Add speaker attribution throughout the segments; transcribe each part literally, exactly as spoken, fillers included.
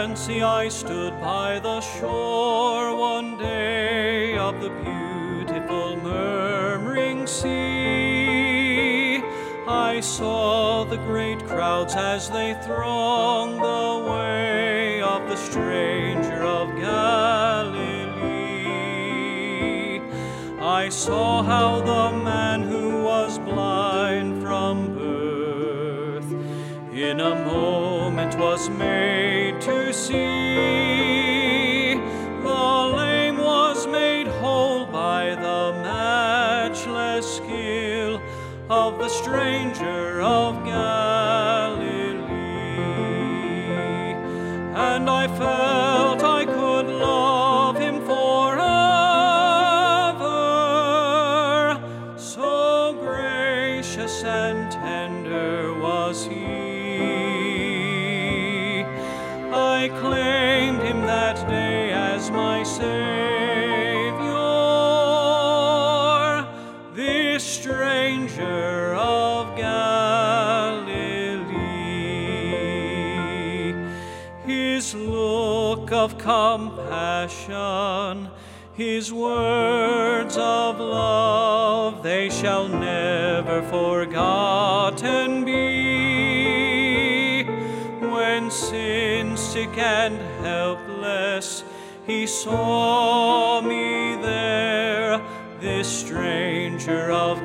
Speaker 1: fancy I stood by the shore one day of the beautiful murmuring sea. I saw the great crowds as they thronged the way of the stranger of Galilee. I saw how the man who was blind from birth in a moment was made to see. The lame was made whole by the matchless skill of the stranger of Galilee. And I felt I could love him forever, so gracious and tender was he. I claimed him that day as my Savior, this stranger of Galilee. His look of compassion, his words of love, they shall never forgotten be. When sin sick and helpless, he saw me there, this stranger of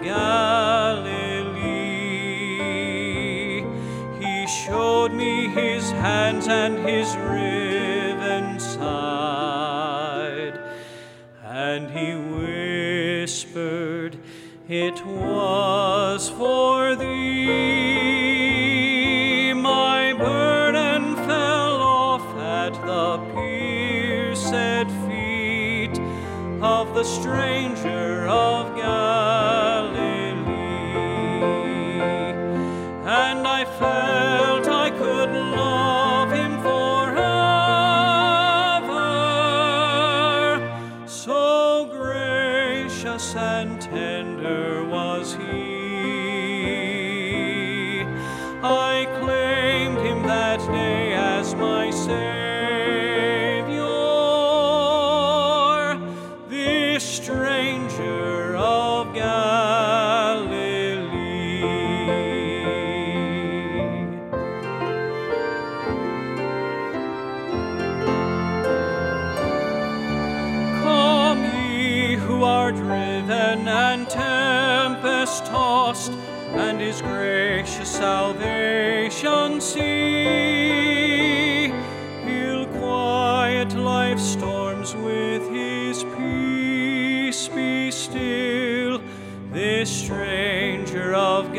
Speaker 1: Galilee. He showed me his hands and his riven side, and he whispered, it was for thee. My burden fell off at the pierced feet of the stranger of Galilee, and I felt I could love him forever, so gracious and tender was he. I claimed him that day as my Savior, this stranger of Galilee. Come ye who are driven and tempest-tossed, and his gracious salvation see. He'll quiet life's storms with his peace. Be still, this stranger of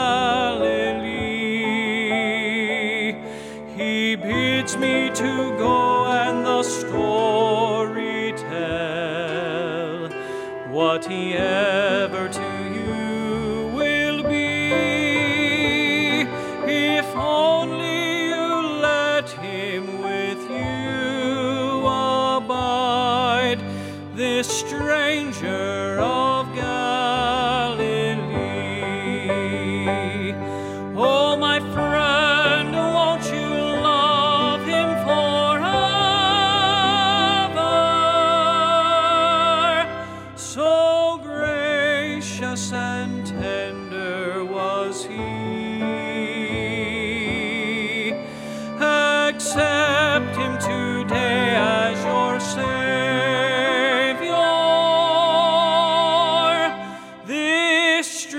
Speaker 1: Galilee. He bids me to go and the story tell, what he ever to you will be, if only you let him with you abide, this stranger of Galilee. Oh, my friend, won't you love him forever? So gracious and tender was he. Accept him today as your Savior, this